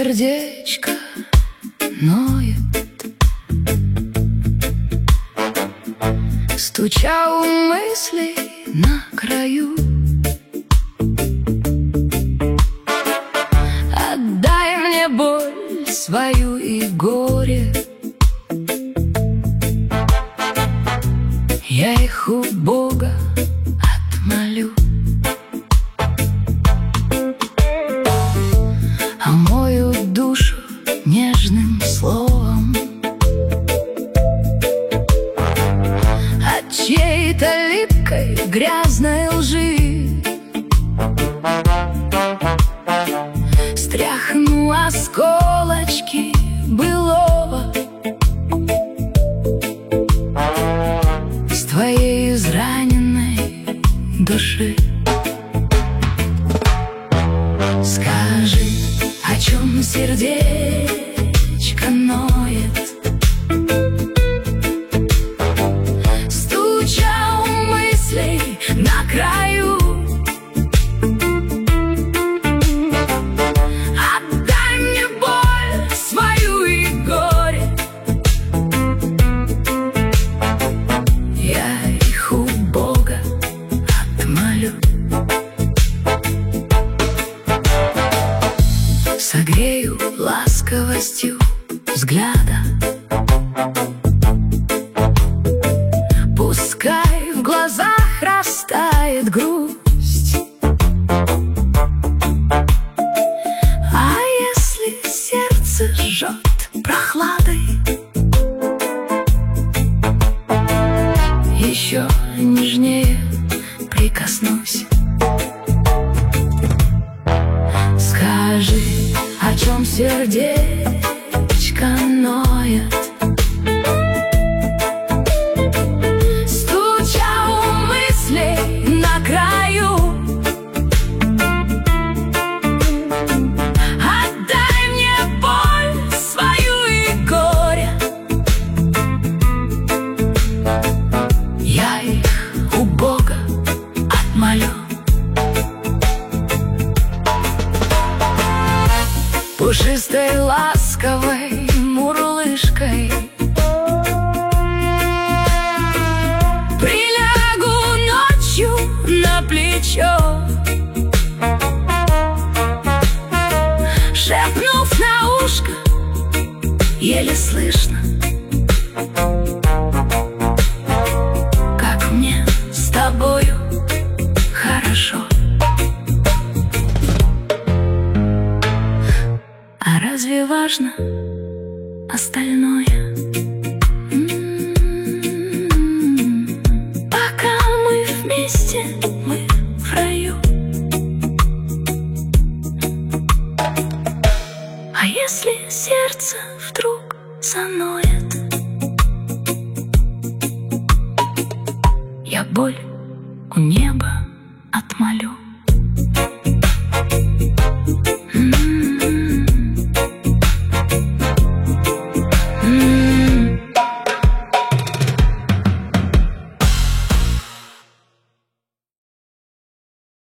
сердечко ноет, стуча у мыслей на краю. Отдай мне боль свою и горе, я их у Бога отмолю. Омою душу нежным словом от чьей-то липкой грязной лжи. Стряхну осколочки былого с твоей израненной души. Скажи, о чем сердечко ноет, стуча у мыслей на краю. Отдай мне боль свою и горе, я их у Бога отмолю. Согрею ласковостью взгляда, пускай в глазах растает грусть. А если сердце жжет прохладой, еще нежнее прикоснусь. Скажи, о чем сердечко ноет, стуча у мыслей на краю. Отдай мне боль свою и горе, я их у Бога отмолю. Пушистой, ласковой мурлышкой прилягу ночью на плечо, шепнув на ушко, еле слышно, как мне с тобою хорошо. А разве важно остальное? Пока мы вместе, мы в раю. А если сердце вдруг заноет, я боль у неба отмолю.